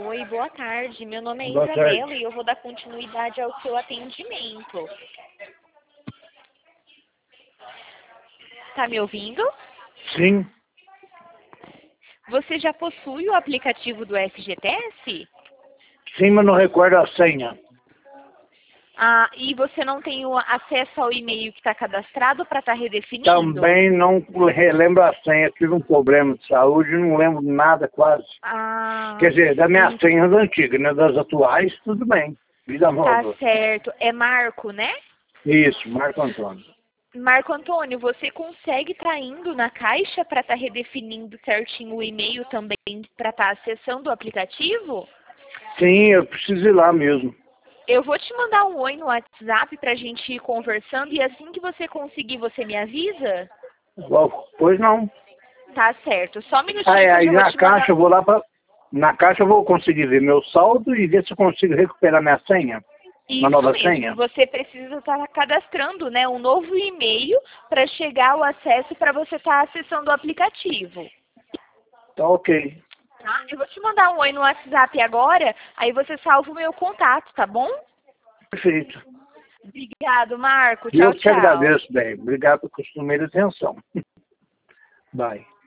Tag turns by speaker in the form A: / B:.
A: Oi, boa tarde. Meu nome é
B: Boa
A: Isabela
B: tarde.
A: e eu vou dar continuidade ao seu atendimento. Tá me ouvindo?
B: Sim,
A: Você já possui o aplicativo do FGTS?
B: sim, mas não recordo a senha.
A: Ah, e você não tem o acesso ao e-mail que está cadastrado para estar redefinindo?
B: Também não relembro a senha. Tive um problema de saúde e não lembro nada quase.
A: Ah,
B: Quer dizer, das minhas senhas antigas, né? Das atuais, tudo bem. Vida
A: tá
B: nova.
A: certo. É Marco, né?
B: Isso, Marco Antônio.
A: Marco Antônio, você consegue estar indo na caixa para estar redefinindo certinho o e-mail também para estar acessando o aplicativo?
B: Sim, eu preciso ir lá mesmo.
A: Eu vou te mandar um oi no WhatsApp para a gente ir conversando e assim que você conseguir, você me avisa?
B: Pois não.
A: Tá certo. Só um minutinho que eu
B: Aí
A: já vou
B: na
A: te
B: caixa
A: mandar.
B: eu vou lá para... Na caixa eu vou conseguir ver meu saldo e ver se eu consigo recuperar minha senha. Uma
A: Isso
B: nova
A: mesmo.
B: senha.
A: Você precisa estar cadastrando, né, um novo e-mail para chegar o acesso para você estar acessando o aplicativo.
B: Tá ok.
A: Tá? Eu vou te mandar um oi no WhatsApp agora, aí você salva o meu contato, tá bom?
B: Perfeito.
A: Obrigado, Marco.
B: E eu
A: Tchau,
B: que te
A: tchau.
B: agradeço, bem. Obrigado pela costumeira atenção. Bye.